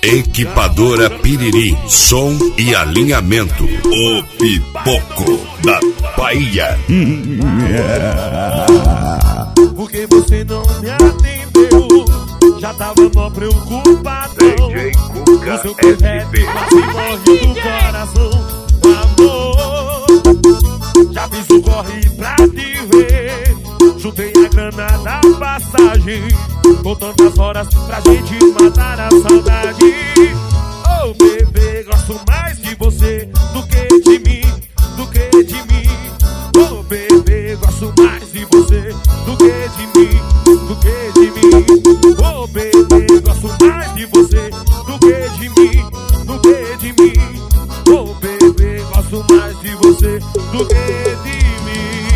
Equipadora Piriri, som e alinhamento. O pipoco da Bahia. Porque você não me atendeu, já tava mó preocupado. DJ Cuca o seu projeto quase morre do coração. Amor, já fiz o corre pra te ver, juntei a grana da passagem, com tantas horas pra gente matar a saudade. Oh bebê, gosto mais de você do que de mim, do que de mim. Oh bebê, gosto mais de você do que de mim, do que de mim. Oh bebê, gosto mais de você do que de mim, do que de mim. Oh bebê, gosto mais de você do que de mim.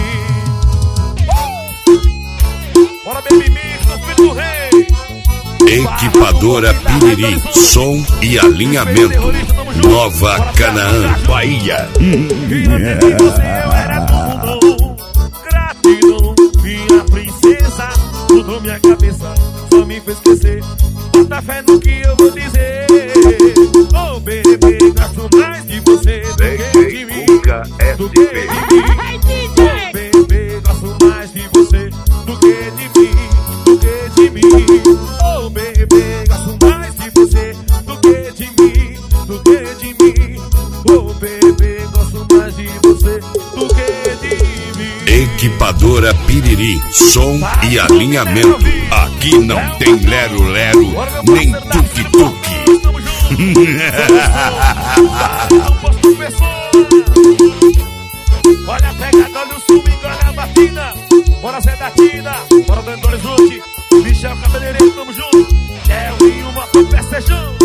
Bora baby mix no filho do rei. Equipadora Piriri, som e alinhamento. Nova Canaã, Bahia. Queria ter você, eu era tudo bom. Gratidão, minha princesa, mudou minha cabeça, só me fez esquecer. Bota fé no que eu vou dizer. Oh bebê, gosto mais de você do que de mim, do que de mim. Oh bebê, gosto mais de você do que de mim, do que de mim. Oh bebê, gosto mais de você do que de mim, do que de mim. Oh bebê, gosto mais de você do que de mim. Equipadora Piriri, som e alinhamento. Aqui não tem lero-lero, nem tuk-tuk. Olha a pegada, olha o swing, olha a batida. Bora ser da Tina, bora dentro do horizonte. Michel Cabeleireiro, tamo junto. É o Rio, uma festejão.